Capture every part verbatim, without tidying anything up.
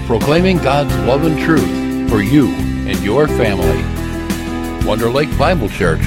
proclaiming God's love and truth for you and your family. Wonder Lake Bible Church.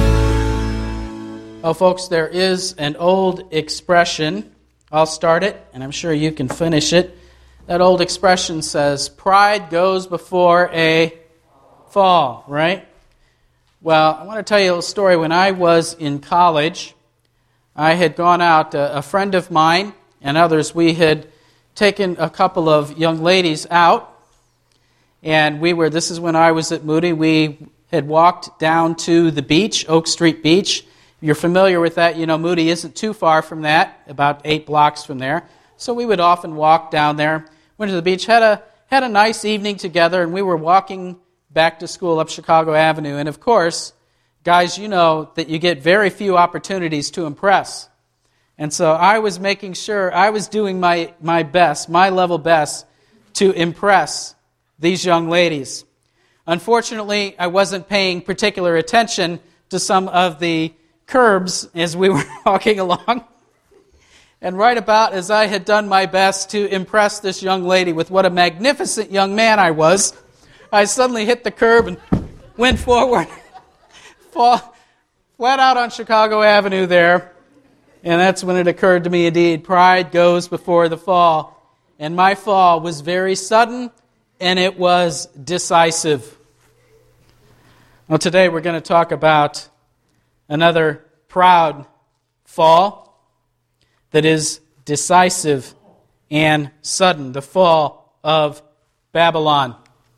Well, folks, there is an old expression. I'll start it, and I'm sure you can finish it. That old expression says, pride goes before a fall, right? Well, I want to tell you a little story. When I was in college, I had gone out, a friend of mine and others, we had taken a couple of young ladies out, and we were, this is when I was at Moody, we had walked down to the beach, Oak Street Beach. If you're familiar with that, you know Moody isn't too far from that, about eight blocks from there. So we would often walk down there, went to the beach, had a had a nice evening together, and we were walking back to school up Chicago Avenue. And of course, guys, you know that you get very few opportunities to impress. And so I was making sure, I was doing my, my best, my level best, to impress these young ladies. Unfortunately, I wasn't paying particular attention to some of the curbs as we were walking along. And right about as I had done my best to impress this young lady with what a magnificent young man I was, I suddenly hit the curb and went forward, fall, flat out on Chicago Avenue there. And that's when it occurred to me, indeed, pride goes before the fall. And my fall was very sudden, and it was decisive. Well, today we're going to talk about another proud fall that is decisive and sudden, the fall of Babylon.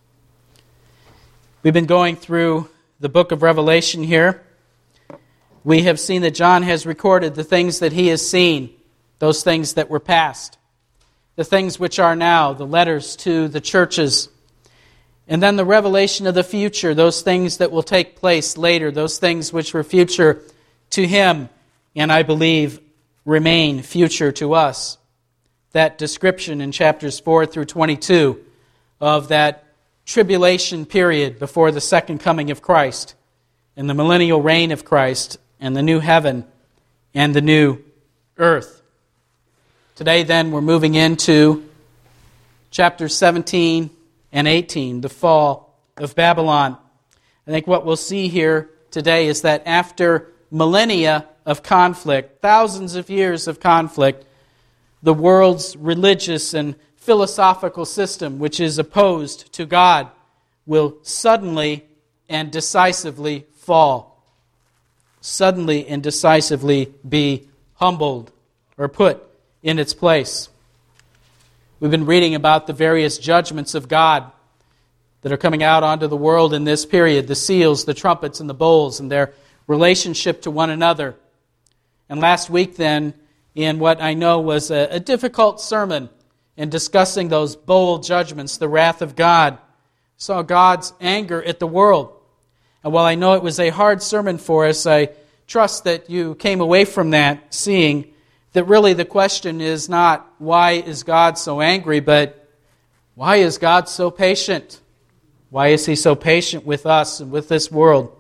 We've been going through the book of Revelation here. We have seen that John has recorded the things that he has seen, those things that were past, the things which are now, the letters to the churches, and then the revelation of the future, those things that will take place later, those things which were future to him, and I believe remain future to us. That description in chapters four through twenty-two of that tribulation period before the second coming of Christ and the millennial reign of Christ and the new heaven and the new earth. Today, then, we're moving into chapters seventeen and eighteen, the fall of Babylon. I think what we'll see here today is that after millennia of conflict, thousands of years of conflict, the world's religious and philosophical system, which is opposed to God, will suddenly and decisively fall. Suddenly and decisively be humbled or put in its place. We've been reading about the various judgments of God that are coming out onto the world in this period, the seals, the trumpets, and the bowls, and their relationship to one another. And last week then, in what I know was a, a difficult sermon in discussing those bowl judgments, the wrath of God, saw God's anger at the world. And while I know it was a hard sermon for us, I trust that you came away from that seeing that really the question is not, why is God so angry, but why is God so patient? Why is He so patient with us and with this world?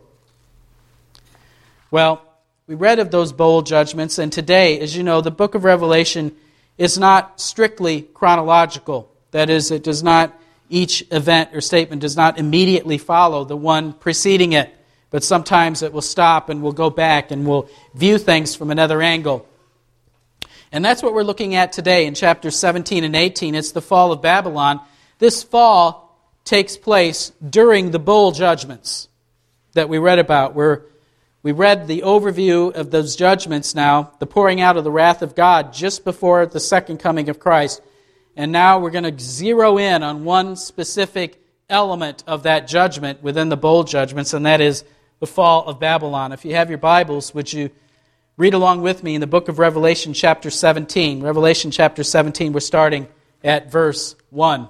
Well, we read of those bowl judgments, and today, as you know, the book of Revelation is not strictly chronological. That is, it does not Each event or statement does not immediately follow the one preceding it, but sometimes it will stop and we'll go back and we'll view things from another angle. And that's what we're looking at today in chapters seventeen and eighteen. It's the fall of Babylon. This fall takes place during the bowl judgments that we read about. We're, we read the overview of those judgments now, the pouring out of the wrath of God just before the second coming of Christ. And now we're going to zero in on one specific element of that judgment within the bowl judgments, and that is the fall of Babylon. If you have your Bibles, would you read along with me in the book of Revelation chapter seventeen. Revelation chapter seventeen, we're starting at verse one.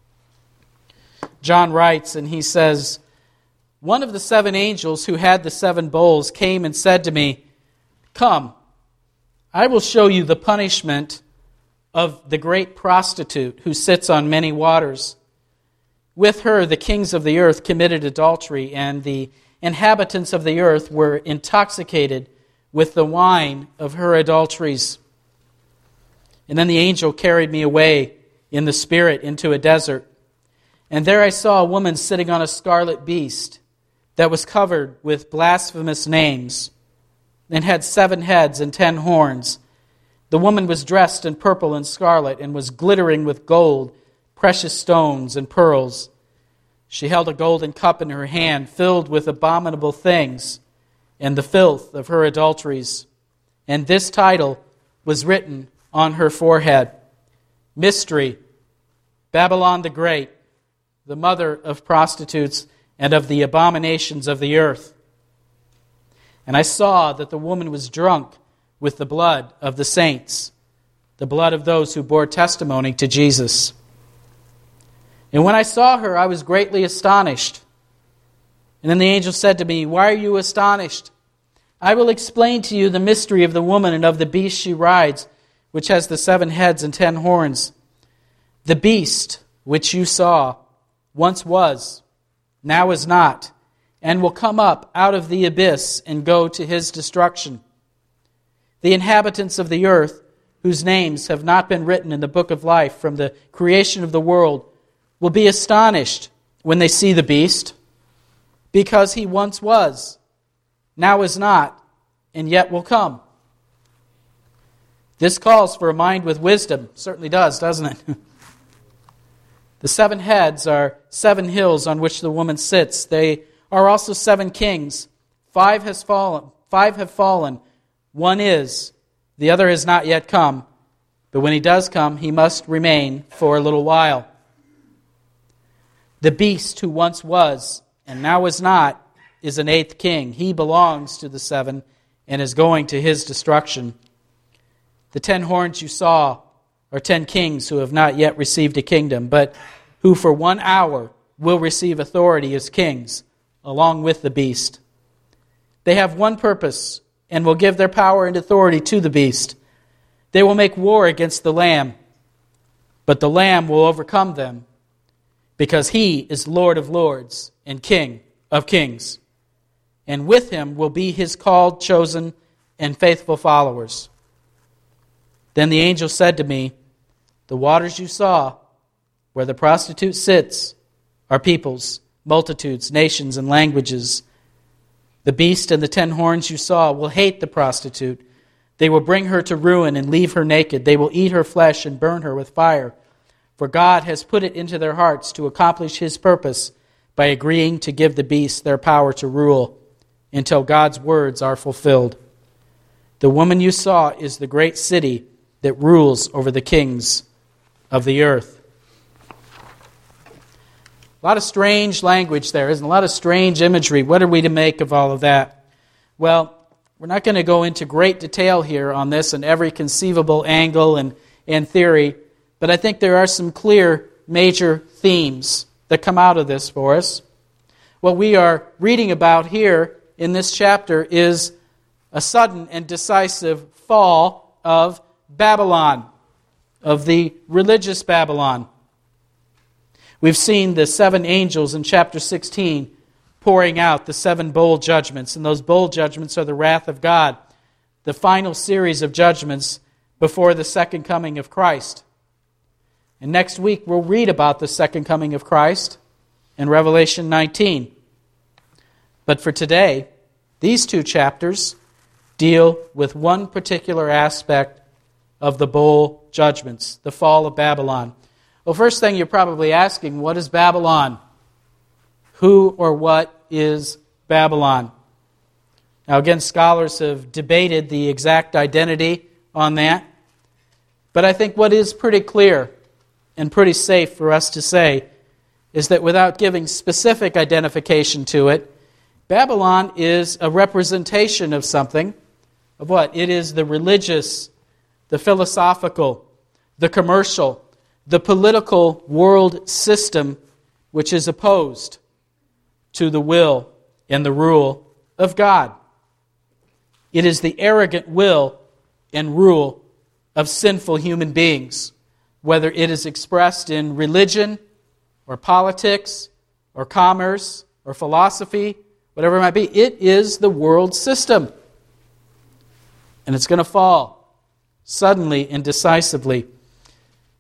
John writes, and he says, "One of the seven angels who had the seven bowls came and said to me, 'Come, I will show you the punishment of the great prostitute who sits on many waters. With her the kings of the earth committed adultery, and the inhabitants of the earth were intoxicated with the wine of her adulteries.' And then the angel carried me away in the Spirit into a desert. And there I saw a woman sitting on a scarlet beast that was covered with blasphemous names and had seven heads and ten horns. The woman was dressed in purple and scarlet and was glittering with gold, precious stones, and pearls. She held a golden cup in her hand filled with abominable things and the filth of her adulteries. And this title was written on her forehead: Mystery, Babylon the Great, the mother of prostitutes and of the abominations of the earth. And I saw that the woman was drunk with the blood of the saints, the blood of those who bore testimony to Jesus. And when I saw her, I was greatly astonished. And then the angel said to me, "Why are you astonished? I will explain to you the mystery of the woman and of the beast she rides, which has the seven heads and ten horns. The beast which you saw once was, now is not, and will come up out of the abyss and go to his destruction. The inhabitants of the earth, whose names have not been written in the book of life from the creation of the world, will be astonished when they see the beast, because he once was, now is not, and yet will come." This calls for a mind with wisdom. Certainly does, doesn't it? The seven heads are seven hills on which the woman sits. They are also seven kings. Five has fallen. Five have fallen. One is. The other has not yet come. But when he does come, he must remain for a little while. The beast who once was and now is not is an eighth king. He belongs to the seven and is going to his destruction. The ten horns you saw are ten kings who have not yet received a kingdom, but who for one hour will receive authority as kings, along with the beast. They have one purpose and will give their power and authority to the beast. They will make war against the Lamb, but the Lamb will overcome them, because he is Lord of lords and King of kings. And with him will be his called, chosen, and faithful followers. Then the angel said to me, "The waters you saw, where the prostitute sits, are peoples, multitudes, nations, and languages. The beast and the ten horns you saw will hate the prostitute. They will bring her to ruin and leave her naked. They will eat her flesh and burn her with fire. For God has put it into their hearts to accomplish his purpose by agreeing to give the beast their power to rule until God's words are fulfilled. The woman you saw is the great city that rules over the kings of the earth." A lot of strange language there, isn't it? A lot of strange imagery. What are we to make of all of that? Well, we're not going to go into great detail here on this and every conceivable angle and, and theory, but I think there are some clear major themes that come out of this for us. What we are reading about here in this chapter is a sudden and decisive fall of Babylon, of the religious Babylon. We've seen the seven angels in chapter sixteen pouring out the seven bowl judgments, and those bowl judgments are the wrath of God, the final series of judgments before the second coming of Christ. And next week we'll read about the second coming of Christ in Revelation nineteen. But for today, these two chapters deal with one particular aspect of the bowl judgments, the fall of Babylon. Well, first thing you're probably asking, what is Babylon? Who or what is Babylon? Now again, scholars have debated the exact identity on that, but I think what is pretty clear and pretty safe for us to say is that without giving specific identification to it, Babylon is a representation of something. Of what? It is the religious, the philosophical, the commercial, the political world system which is opposed to the will and the rule of God. It is the arrogant will and rule of sinful human beings, whether it is expressed in religion or politics or commerce or philosophy, whatever it might be. It is the world system. And it's going to fall suddenly and decisively.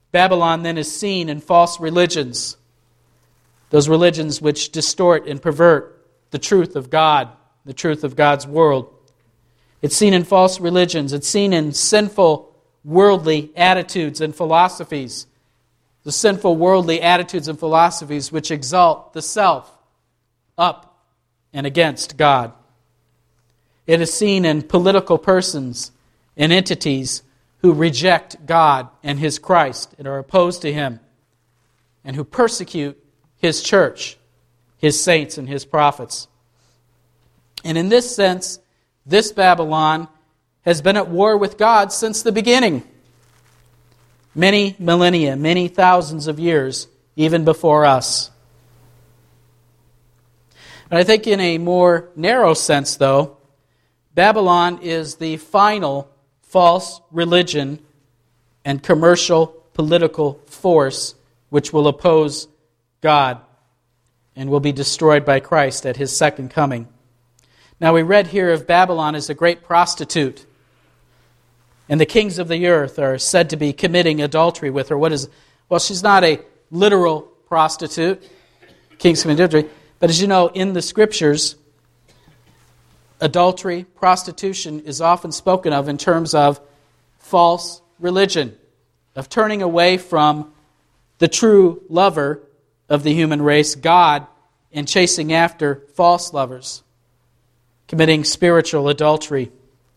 Babylon then is seen in false religions, those religions which distort and pervert the truth of God, the truth of God's world. It's seen in false religions. It's seen in sinful, worldly attitudes and philosophies. The sinful, worldly attitudes and philosophies which exalt the self up and against God. It is seen in political persons and entities who reject God and His Christ and are opposed to Him, and who persecute His church, His saints, and His prophets. And in this sense, this Babylon has been at war with God since the beginning. Many millennia, many thousands of years, even before us. And I think in a more narrow sense, though, Babylon is the final false religion and commercial political force which will oppose God and will be destroyed by Christ at His second coming. Now we read here of Babylon as a great prostitute, and the kings of the earth are said to be committing adultery with her. What is? Well, she's not a literal prostitute, kings committing adultery, but as you know, in the Scriptures, adultery, prostitution is often spoken of in terms of false religion, of turning away from the true lover of the human race, God, and chasing after false lovers, committing spiritual adultery.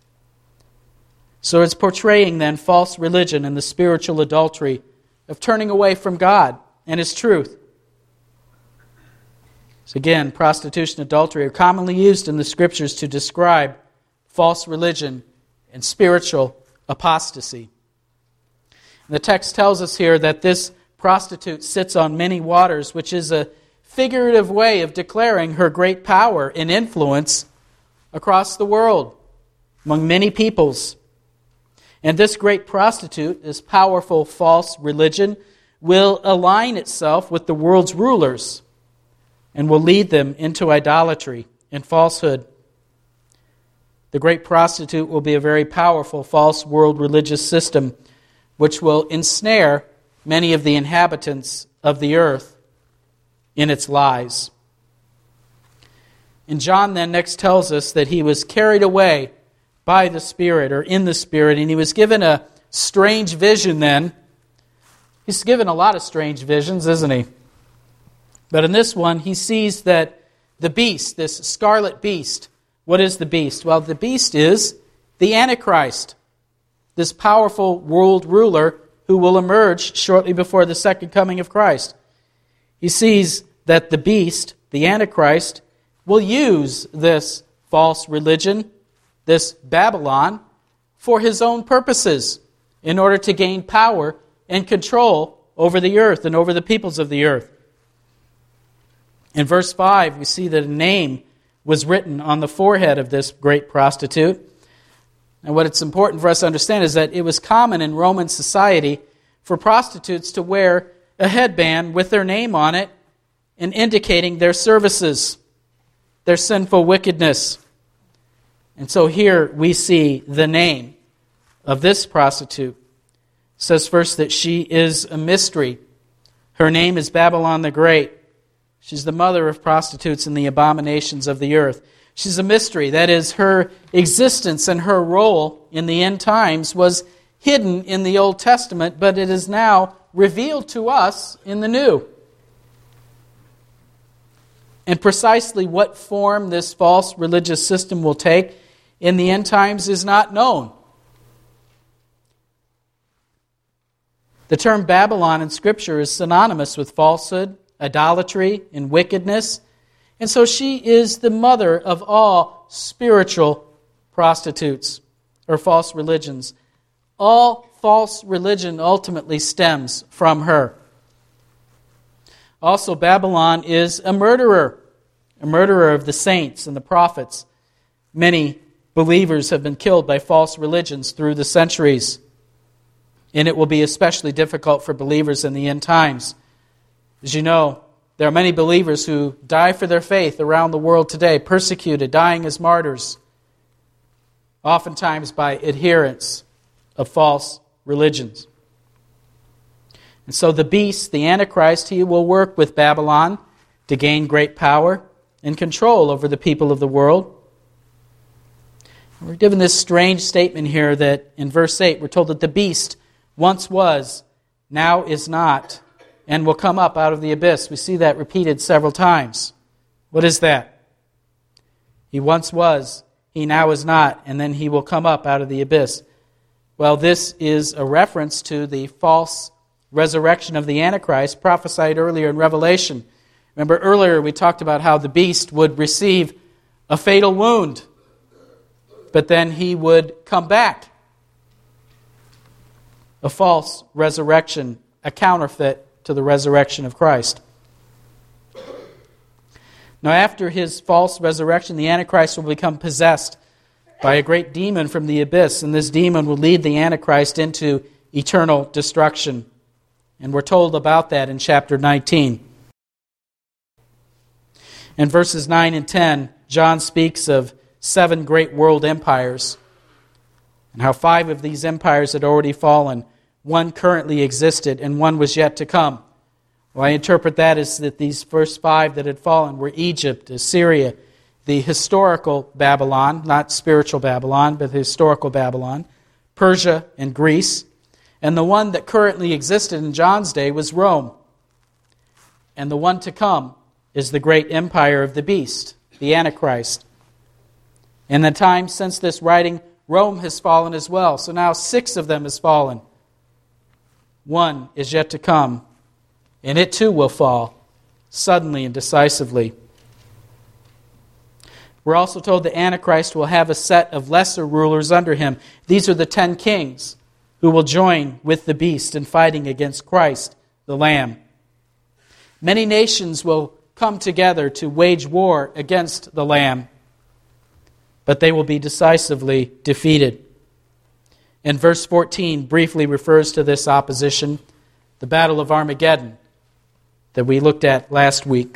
So it's portraying then false religion and the spiritual adultery of turning away from God and His truth. So again, prostitution and adultery are commonly used in the Scriptures to describe false religion and spiritual apostasy. And the text tells us here that this prostitute sits on many waters, which is a figurative way of declaring her great power and influence across the world, among many peoples. And this great prostitute, this powerful false religion, will align itself with the world's rulers and will lead them into idolatry and falsehood. The great prostitute will be a very powerful false world religious system which will ensnare many of the inhabitants of the earth in its lies. And John then next tells us that he was carried away by the Spirit, or in the Spirit, and he was given a strange vision then. He's given a lot of strange visions, isn't he? But in this one, he sees that the beast, this scarlet beast, what is the beast? Well, the beast is the Antichrist, this powerful world ruler who will emerge shortly before the second coming of Christ. He sees that the beast, the Antichrist, will use this false religion, this Babylon, for his own purposes in order to gain power and control over the earth and over the peoples of the earth. In verse five, we see that a name was written on the forehead of this great prostitute. And what it's important for us to understand is that it was common in Roman society for prostitutes to wear a headband with their name on it and indicating their services, their sinful wickedness. And so here we see the name of this prostitute. It says first that she is a mystery. Her name is Babylon the Great. She's the mother of prostitutes and the abominations of the earth. She's a mystery. That is, her existence and her role in the end times was hidden in the Old Testament, but it is now revealed to us in the New. And precisely what form this false religious system will take in the end times is not known. The term Babylon in Scripture is synonymous with falsehood, idolatry, and wickedness. And so she is the mother of all spiritual prostitutes or false religions. All false religion ultimately stems from her. Also, Babylon is a murderer, a murderer of the saints and the prophets. Many believers have been killed by false religions through the centuries. And it will be especially difficult for believers in the end times. As you know, there are many believers who die for their faith around the world today, persecuted, dying as martyrs, oftentimes by adherents of false religions. And so the beast, the Antichrist, he will work with Babylon to gain great power and control over the people of the world. We're given this strange statement here that in verse eight, we're told that the beast once was, now is not, and will come up out of the abyss. We see that repeated several times. What is that? He once was, he now is not, and then he will come up out of the abyss. Well, this is a reference to the false resurrection of the Antichrist prophesied earlier in Revelation. Remember earlier we talked about how the beast would receive a fatal wound, but then he would come back. A false resurrection, a counterfeit to the resurrection of Christ. Now after his false resurrection, the Antichrist will become possessed by a great demon from the abyss, and this demon will lead the Antichrist into eternal destruction. And we're told about that in chapter nineteen. In verses nine and ten, John speaks of seven great world empires and how five of these empires had already fallen. One currently existed and one was yet to come. Well, I interpret that as that these first five that had fallen were Egypt, Assyria, the historical Babylon, not spiritual Babylon, but the historical Babylon, Persia and Greece. And the one that currently existed in John's day was Rome. And the one to come is the great empire of the beast, the Antichrist. In the time since this writing, Rome has fallen as well. So now six of them has fallen. One is yet to come, and it too will fall, suddenly and decisively. We're also told the Antichrist will have a set of lesser rulers under him. These are the ten kings who will join with the beast in fighting against Christ, the Lamb. Many nations will come together to wage war against the Lamb, but they will be decisively defeated. And verse fourteen briefly refers to this opposition, the Battle of Armageddon, that we looked at last week.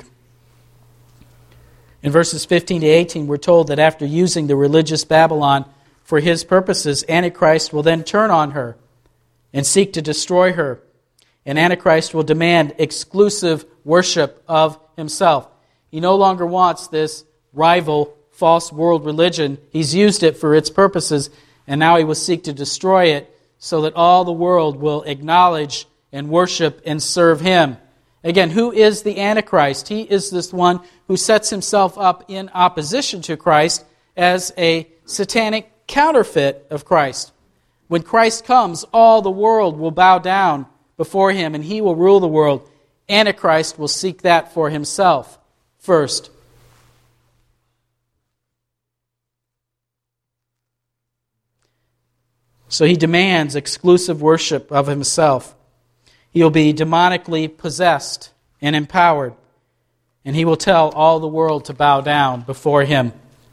In verses fifteen to eighteen, we're told that after using the religious Babylon for his purposes, Antichrist will then turn on her and seek to destroy her. And Antichrist will demand exclusive worship of himself. He no longer wants this rival false world religion. He's used it for its purposes, and now he will seek to destroy it so that all the world will acknowledge and worship and serve him. Again, who is the Antichrist? He is this one who sets himself up in opposition to Christ as a satanic counterfeit of Christ. When Christ comes, all the world will bow down before him and he will rule the world. Antichrist will seek that for himself first. So he demands exclusive worship of himself. He will be demonically possessed and empowered, and he will tell all the world to bow down before him.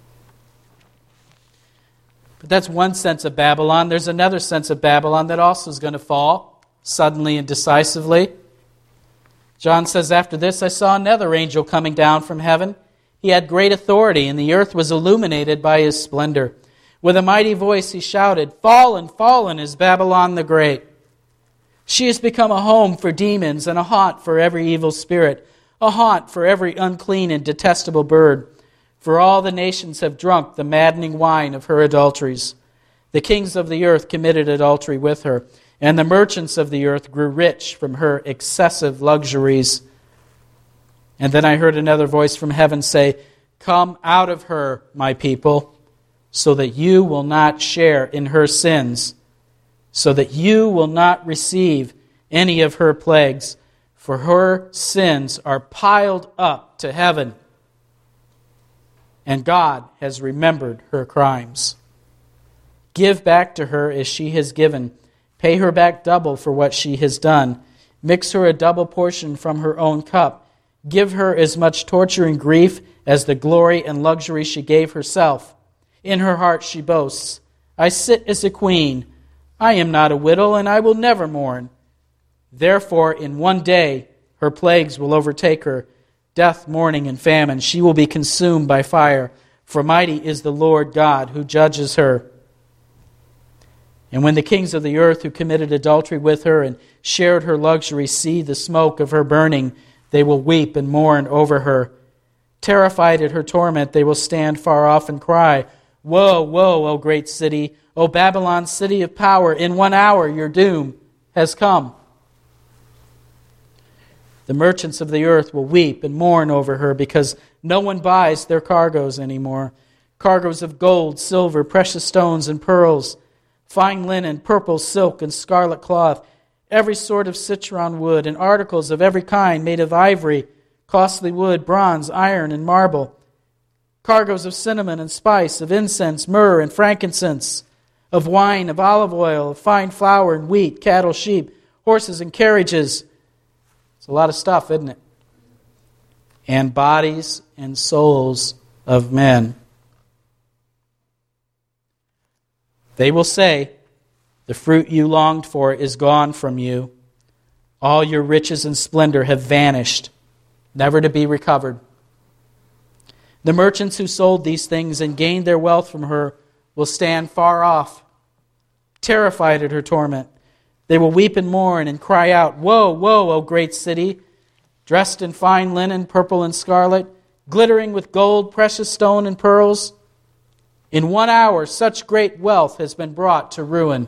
But that's one sense of Babylon. There's another sense of Babylon that also is going to fall suddenly and decisively. John says, after this I saw another angel coming down from heaven. He had great authority, and the earth was illuminated by his splendor. With a mighty voice he shouted, "Fallen, fallen is Babylon the Great. She has become a home for demons and a haunt for every evil spirit, a haunt for every unclean and detestable bird. For all the nations have drunk the maddening wine of her adulteries. The kings of the earth committed adultery with her, and the merchants of the earth grew rich from her excessive luxuries." And then I heard another voice from heaven say, "Come out of her, my people, so that you will not share in her sins, so that you will not receive any of her plagues, for her sins are piled up to heaven, and God has remembered her crimes. Give back to her as she has given. Pay her back double for what she has done. Mix her a double portion from her own cup. Give her as much torture and grief as the glory and luxury she gave herself. In her heart she boasts, 'I sit as a queen. I am not a widow, and I will never mourn.' Therefore, in one day her plagues will overtake her, death, mourning, and famine. She will be consumed by fire, for mighty is the Lord God who judges her." And when the kings of the earth who committed adultery with her and shared her luxury see the smoke of her burning, they will weep and mourn over her. Terrified at her torment, they will stand far off and cry, Woe, woe, O great city, O Babylon, city of power, in one hour your doom has come. The merchants of the earth will weep and mourn over her because no one buys their cargoes anymore. Cargoes of gold, silver, precious stones, and pearls, fine linen, purple silk, and scarlet cloth, every sort of citron wood, and articles of every kind made of ivory, costly wood, bronze, iron, and marble. Cargoes of cinnamon and spice, of incense, myrrh, and frankincense, of wine, of olive oil, of fine flour and wheat, cattle, sheep, horses, and carriages. It's a lot of stuff, isn't it? And bodies and souls of men. They will say, the fruit you longed for is gone from you. All your riches and splendor have vanished, never to be recovered. The merchants who sold these things and gained their wealth from her will stand far off, terrified at her torment. They will weep and mourn and cry out, Woe, woe, O great city, dressed in fine linen, purple and scarlet, glittering with gold, precious stone, and pearls. In one hour, such great wealth has been brought to ruin.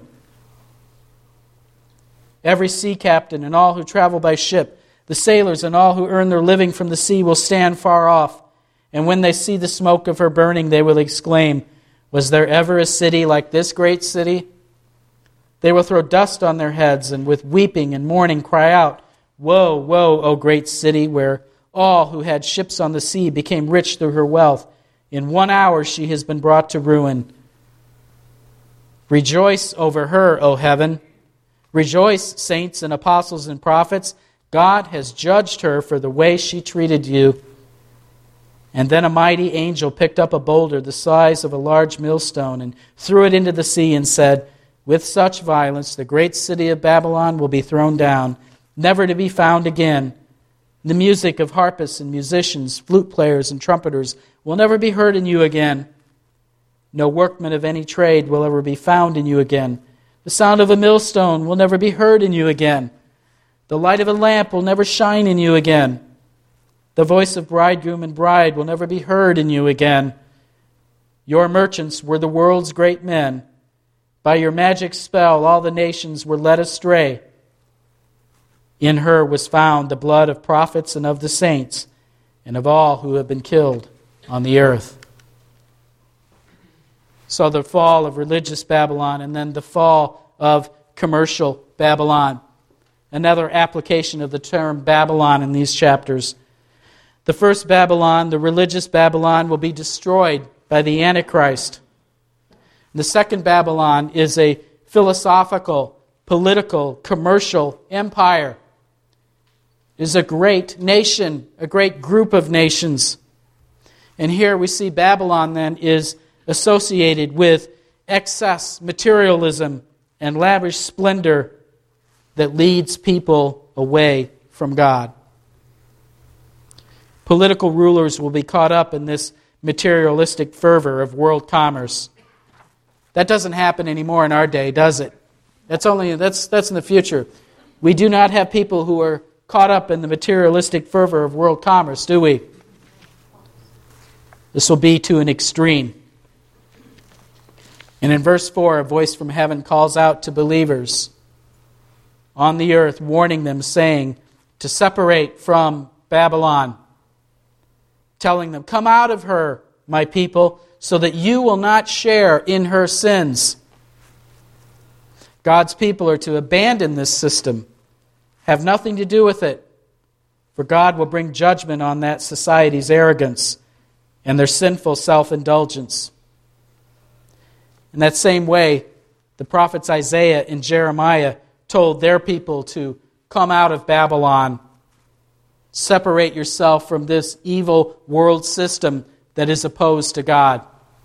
Every sea captain and all who travel by ship, the sailors and all who earn their living from the sea will stand far off. And when they see the smoke of her burning, they will exclaim, Was there ever a city like this great city? They will throw dust on their heads and with weeping and mourning cry out, Woe, woe, O great city, where all who had ships on the sea became rich through her wealth. In one hour she has been brought to ruin. Rejoice over her, O heaven. Rejoice, saints and apostles and prophets. God has judged her for the way she treated you. And then a mighty angel picked up a boulder the size of a large millstone and threw it into the sea and said, With such violence the great city of Babylon will be thrown down, never to be found again. The music of harpists and musicians, flute players and trumpeters will never be heard in you again. No workman of any trade will ever be found in you again. The sound of a millstone will never be heard in you again. The light of a lamp will never shine in you again. The voice of bridegroom and bride will never be heard in you again. Your merchants were the world's great men. By your magic spell all the nations were led astray. In her was found the blood of prophets and of the saints, and of all who have been killed on the earth. So the fall of religious Babylon, and then the fall of commercial Babylon. Another application of the term Babylon in these chapters. The first Babylon, the religious Babylon, will be destroyed by the Antichrist. The second Babylon is a philosophical, political, commercial empire. It is a great nation, a great group of nations. And here we see Babylon then is associated with excess, materialism, and lavish splendor that leads people away from God. Political rulers will be caught up in this materialistic fervor of world commerce. That doesn't happen anymore in our day, does it? That's only that's that's in the future. We do not have people who are caught up in the materialistic fervor of world commerce, do we? This will be to an extreme. And in verse four, a voice from heaven calls out to believers on the earth, warning them, saying, to separate from Babylon, telling them, come out of her, my people, so that you will not share in her sins. God's people are to abandon this system, have nothing to do with it, for God will bring judgment on that society's arrogance and their sinful self-indulgence. In that same way, the prophets Isaiah and Jeremiah told their people to come out of Babylon, separate yourself from this evil world system that is opposed to God.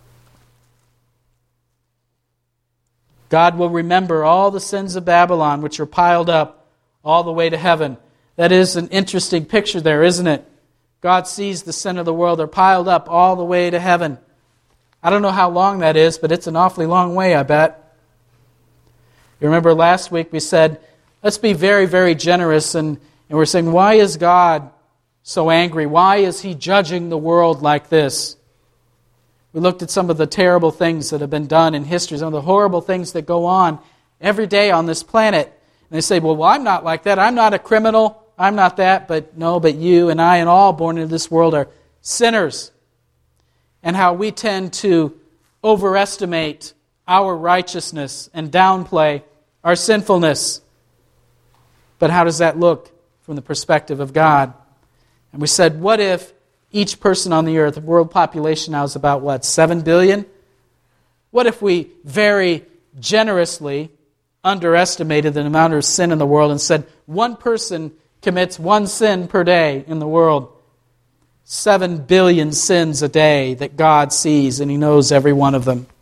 God will remember all the sins of Babylon which are piled up all the way to heaven. That is an interesting picture there, isn't it? God sees the sin of the world. They're piled up all the way to heaven. I don't know how long that is, but it's an awfully long way, I bet. You remember last week we said, let's be very, very generous, and, and we're saying, why is God so angry? Why is He judging the world like this? We looked at some of the terrible things that have been done in history, some of the horrible things that go on every day on this planet. And they say, well, well, I'm not like that. I'm not a criminal. I'm not that. But no, but you and I and all born into this world are sinners. And how we tend to overestimate our righteousness and downplay our sinfulness. But how does that look from the perspective of God? And we said, what if each person on the earth, the world population now is about, what, seven billion? What if we very generously underestimated the amount of sin in the world and said one person commits one sin per day in the world? Seven billion sins a day that God sees, and He knows every one of them.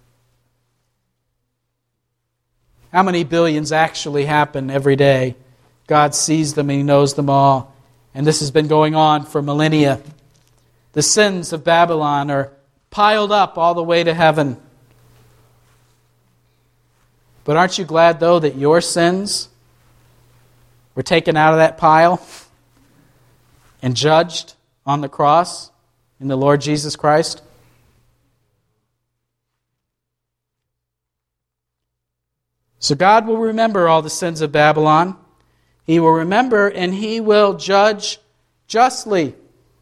How many billions actually happen every day? God sees them and He knows them all. And this has been going on for millennia. The sins of Babylon are piled up all the way to heaven. But aren't you glad, though, that your sins were taken out of that pile and judged on the cross in the Lord Jesus Christ? So God will remember all the sins of Babylon. He will remember and He will judge justly.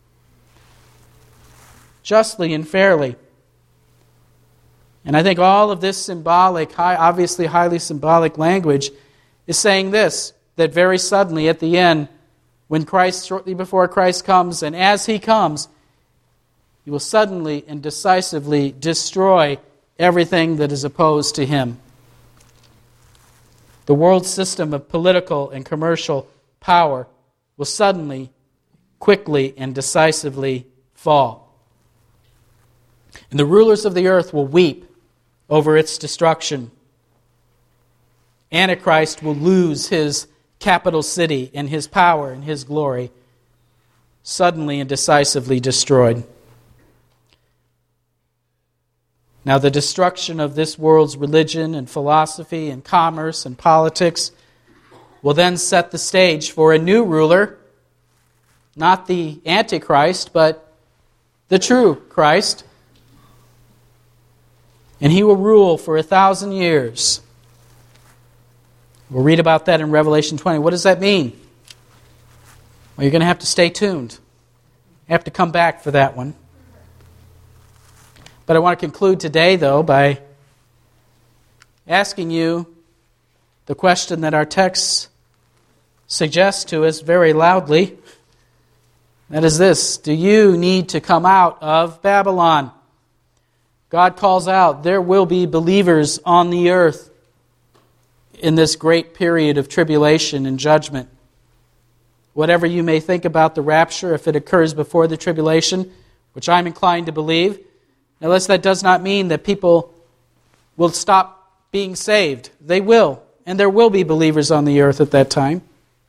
Justly and fairly. And I think all of this symbolic, high, obviously highly symbolic language is saying this, that very suddenly at the end, when Christ, shortly before Christ comes, and as He comes, He will suddenly and decisively destroy everything that is opposed to Him. The world system of political and commercial power will suddenly, quickly, and decisively fall. And the rulers of the earth will weep over its destruction. Antichrist will lose his capital city and his power and his glory, suddenly and decisively destroyed. Now, the destruction of this world's religion and philosophy and commerce and politics will then set the stage for a new ruler, not the Antichrist, but the true Christ. And He will rule for a thousand years. We'll read about that in Revelation twenty. What does that mean? Well, you're going to have to stay tuned. You have to come back for that one. But I want to conclude today, though, by asking you the question that our text suggests to us very loudly. That is this: do you need to come out of Babylon? God calls out, there will be believers on the earth in this great period of tribulation and judgment. Whatever you may think about the rapture, if it occurs before the tribulation, which I'm inclined to believe, unless that does not mean that people will stop being saved. They will, and there will be believers on the earth at that time.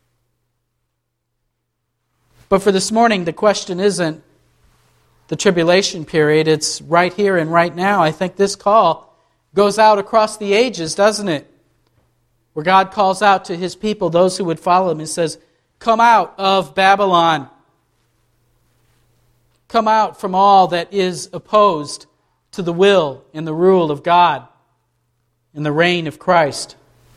But for this morning, the question isn't the tribulation period, it's right here and right now. I think this call goes out across the ages, doesn't it? Where God calls out to His people, those who would follow Him, and says, come out of Babylon. Come out from all that is opposed to the will and the rule of God and the reign of Christ.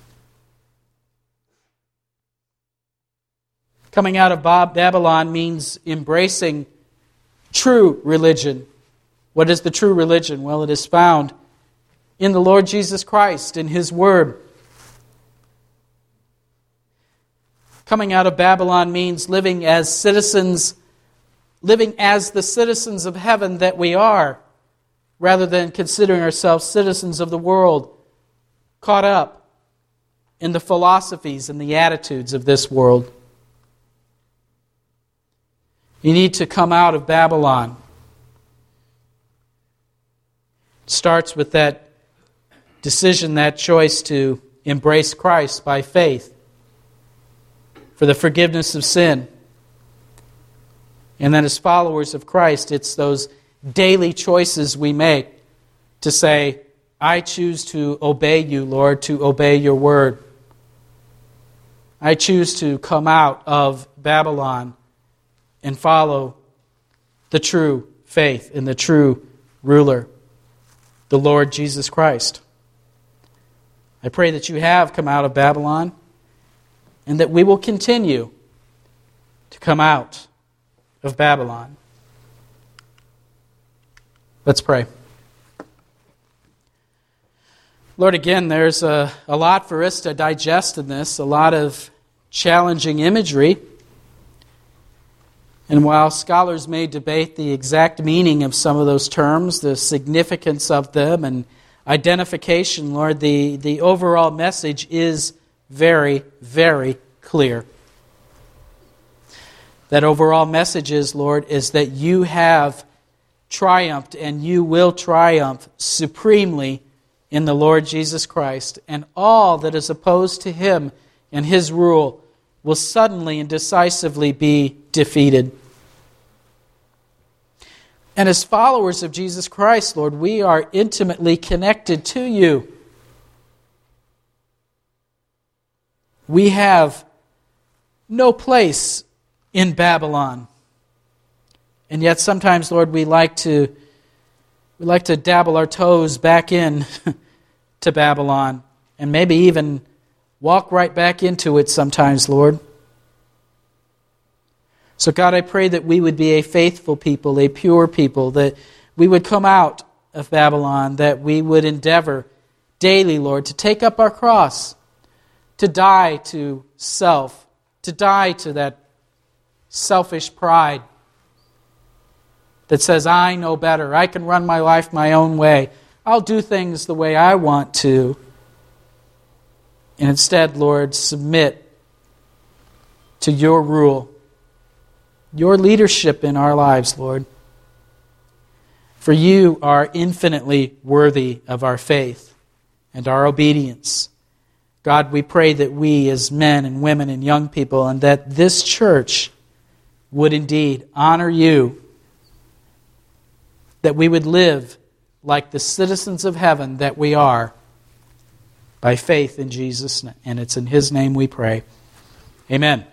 Coming out of Babylon means embracing true religion. What is the true religion? Well, it is found in the Lord Jesus Christ, in His Word. Coming out of Babylon means living as citizens, living as the citizens of heaven that we are, rather than considering ourselves citizens of the world, caught up in the philosophies and the attitudes of this world. You need to come out of Babylon. It starts with that decision, that choice to embrace Christ by faith for the forgiveness of sin. And then as followers of Christ, it's those daily choices we make to say, I choose to obey you, Lord, to obey your word. I choose to come out of Babylon and follow the true faith and the true ruler, the Lord Jesus Christ. I pray that you have come out of Babylon and that we will continue to come out of Babylon. Let's pray. Lord, again, there's a, a lot for us to digest in this, a lot of challenging imagery. And while scholars may debate the exact meaning of some of those terms, the significance of them, and identification, Lord, the, the overall message is very, very clear. That overall message is, Lord, is that you have triumphed and you will triumph supremely in the Lord Jesus Christ, and all that is opposed to him and his rule will suddenly and decisively be defeated. And as followers of Jesus Christ, Lord, we are intimately connected to you. We have no place in Babylon. And yet sometimes, Lord, we like to we like to dabble our toes back in to Babylon and maybe even walk right back into it sometimes, Lord. So God, I pray that we would be a faithful people, a pure people, that we would come out of Babylon, that we would endeavor daily, Lord, to take up our cross, to die to self, to die to that selfish pride that says, I know better, I can run my life my own way, I'll do things the way I want to. And instead, Lord, submit to your rule, your leadership in our lives, Lord. For you are infinitely worthy of our faith and our obedience. God, we pray that we as men and women and young people, and that this church would indeed honor you, that we would live like the citizens of heaven that we are, by faith in Jesus. And it's in his name we pray. Amen.